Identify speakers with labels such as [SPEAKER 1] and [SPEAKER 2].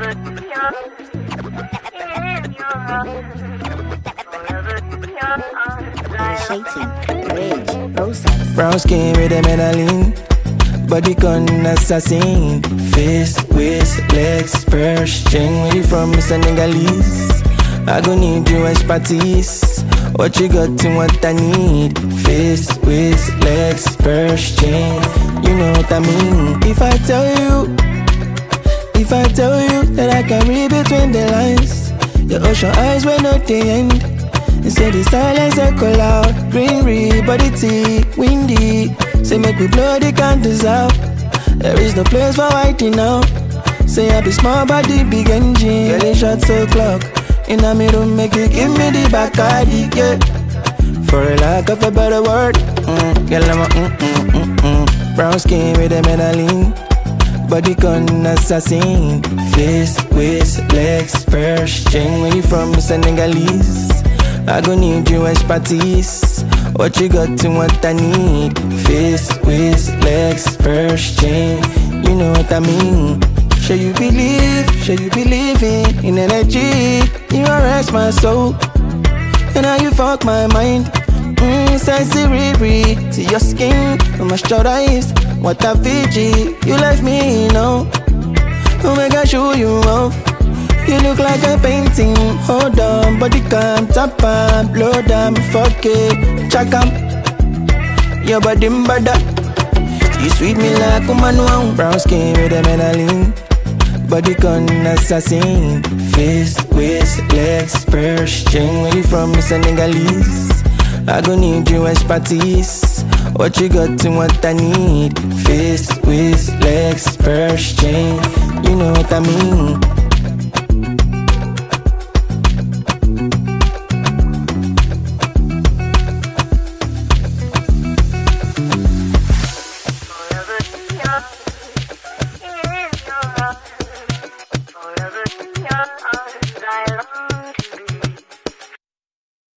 [SPEAKER 1] Brown skin with a melanin, body con assassin. Face, waist, legs, purse, string. Where you from, Mr. Negalese? I gon' need you expertise. What you got and what I need. Face, waist, legs, purse, string. You know what I mean. If I tell you that I can read between the lines, your ocean eyes were not the end. Say the silence echo loud. Greenery, body tea, windy. Say make we blow the candles out. There is no place for waiting now. Say I be small body, big engine. Girl, it shot so clock. In a mirror, make you give me the Bacardi, yeah. For a lack of a better word, girl, I'm a brown skin with a melanin, body con assassin. Face, waist, legs, purse, string. Where you from, Mr. Negalese? I gon' need you expertise. What you got and what I need. Face, waist, legs, purse, string. You know what I mean. Should you believe in energy? You arrest my soul, and now you fuck my mind. Sexy Riri, see your skin, moisturized. What a Fiji, you left me, you know. Oh my gosh, show you off. You look like a painting. Hold on, body calm, tap on, blow down, fuck it, check 'em. Your body bada, you sweet me like a man wow. Brown skin with a melanin, body con assassin. Face, waist, legs, purse, string. Where you from, Mr. Negalese? I gon' need you expertise. What you got and what I need. Face, waist, legs, purse, string. You know what I mean.